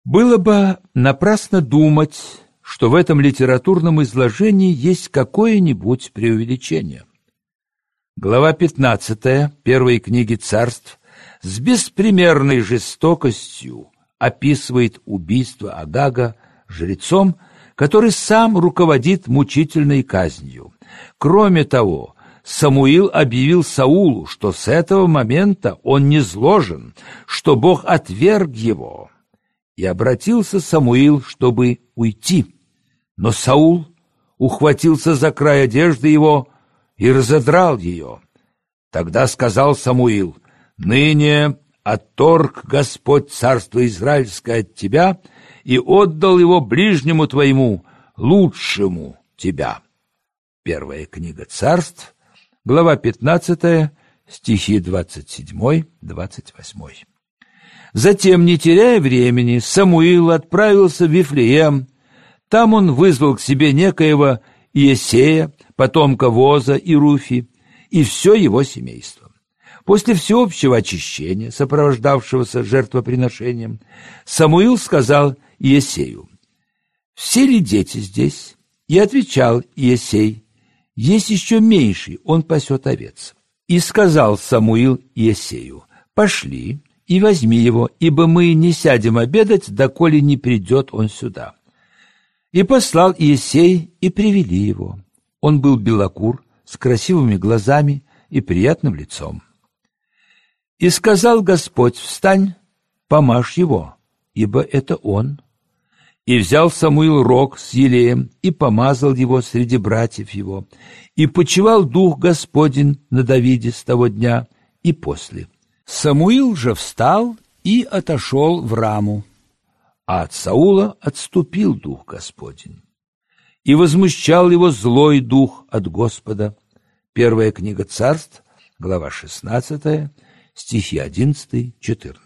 Было бы напрасно думать, что в этом литературном изложении есть какое-нибудь преувеличение. Глава 15 первой книги Царств с беспримерной жестокостью описывает убийство Агага жрецом, который сам руководит мучительной казнью. Кроме того, Самуил объявил Саулу, что с этого момента он низложен, что Бог отверг его. И обратился Самуил, чтобы уйти. Но Саул ухватился за край одежды его и разодрал ее. Тогда сказал Самуил: «Ныне отторг Господь царство Израильское от тебя и отдал его ближнему твоему, лучшему тебя». Первая книга Царств, глава 15, стихи 27-28. Затем, не теряя времени, Самуил отправился в Вифлеем. Там он вызвал к себе некоего Иессея, потомка Воза и Руфи, и все его семейство. После всеобщего очищения, сопровождавшегося жертвоприношением, Самуил сказал Иессею: «Все ли дети здесь?» И отвечал Иессей: «Есть еще меньший, он пасет овец». И сказал Самуил Иессею: «Пошли и возьми его, ибо мы не сядем обедать, доколе не придет он сюда». И послал Иессей, и привели его. Он был белокур, с красивыми глазами и приятным лицом. И сказал Господь: «Встань, помажь его, ибо это он». И взял Самуил рог с елеем и помазал его среди братьев его, и почивал Дух Господень на Давиде с того дня и после. Самуил же встал и отошел в Раму, а от Саула отступил Дух Господень. И возмущал его злой дух от Господа. Первая книга Царств, глава 16, стихи 11-14.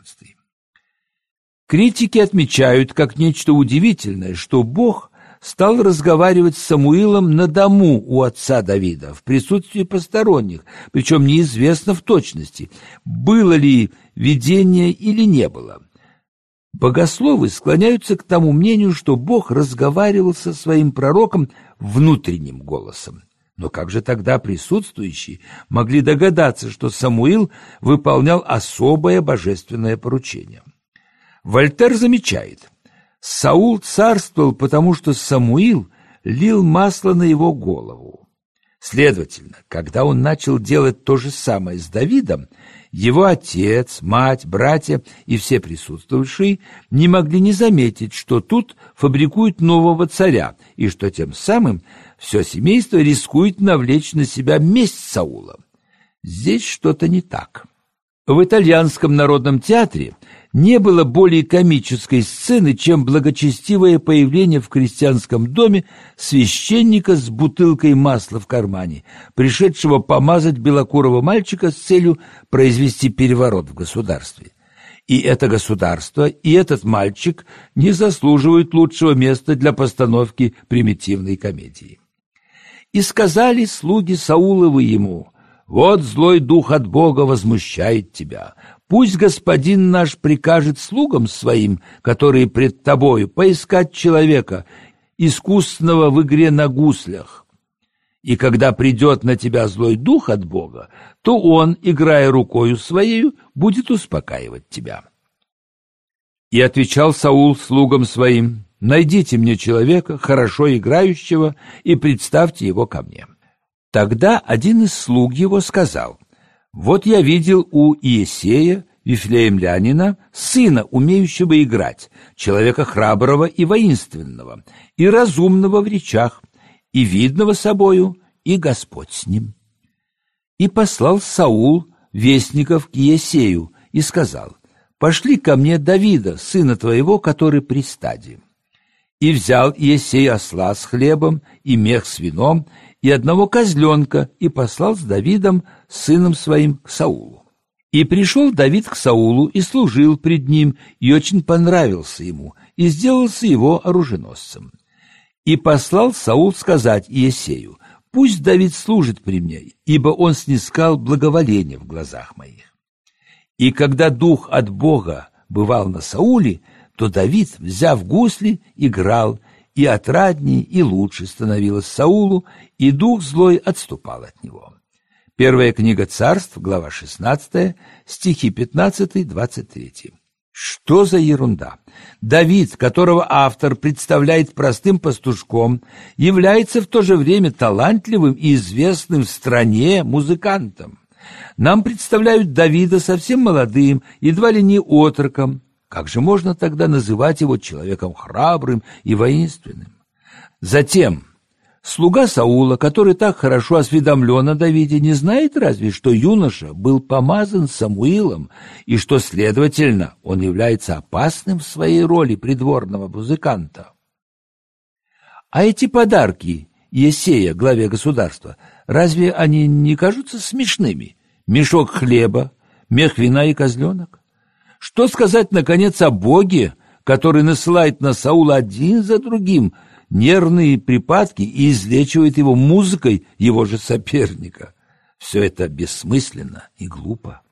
Критики отмечают как нечто удивительное, что Бог стал разговаривать с Самуилом на дому у отца Давида, в присутствии посторонних, причем неизвестно в точности, было ли видение или не было. Богословы склоняются к тому мнению, что Бог разговаривал со своим пророком внутренним голосом. Но как же тогда присутствующие могли догадаться, что Самуил выполнял особое божественное поручение? Вольтер замечает: Саул царствовал, потому что Самуил лил масло на его голову. Следовательно, когда он начал делать то же самое с Давидом, его отец, мать, братья и все присутствующие не могли не заметить, что тут фабрикуют нового царя, и что тем самым все семейство рискует навлечь на себя месть Саула. Здесь что-то не так. В итальянском народном театре не было более комической сцены, чем благочестивое появление в крестьянском доме священника с бутылкой масла в кармане, пришедшего помазать белокурого мальчика с целью произвести переворот в государстве. И это государство, и этот мальчик не заслуживают лучшего места для постановки примитивной комедии. «И сказали слуги Сауловы ему: вот злой дух от Бога возмущает тебя. Пусть господин наш прикажет слугам своим, которые пред тобою, поискать человека, искусного в игре на гуслях. И когда придет на тебя злой дух от Бога, то он, играя рукою своею, будет успокаивать тебя». И отвечал Саул слугам своим: «Найдите мне человека, хорошо играющего, и представьте его ко мне». Тогда один из слуг его сказал: «Вот я видел у Иессея, вифлеемлянина, сына, умеющего играть, человека храброго и воинственного, и разумного в речах, и видного собою, и Господь с ним». И послал Саул вестников к Иессею и сказал: «Пошли ко мне Давида, сына твоего, который при стаде». И взял Иессей осла с хлебом и мех с вином, и одного козленка, и послал с Давидом, сыном своим, к Саулу. И пришел Давид к Саулу и служил пред ним, и очень понравился ему, и сделался его оруженосцем. И послал Саул сказать Иессею: «Пусть Давид служит при мне, ибо он снискал благоволение в глазах моих». И когда дух от Бога бывал на Сауле, то Давид, взяв гусли, играл, и отрадней, и лучше становилось Саулу, и дух злой отступал от него. Первая книга Царств, глава 16, стихи 15-23. Что за ерунда? Давид, которого автор представляет простым пастушком, является в то же время талантливым и известным в стране музыкантом. Нам представляют Давида совсем молодым, едва ли не отроком. Как же можно тогда называть его человеком храбрым и воинственным? Затем, слуга Саула, который так хорошо осведомлен о Давиде, не знает разве, что юноша был помазан Самуилом и что, следовательно, он является опасным в своей роли придворного музыканта? А эти подарки Иессея, главе государства, разве они не кажутся смешными? Мешок хлеба, мех вина и козленок? Что сказать, наконец, о Боге, который насылает на Саула один за другим нервные припадки и излечивает его музыкой его же соперника? Все это бессмысленно и глупо.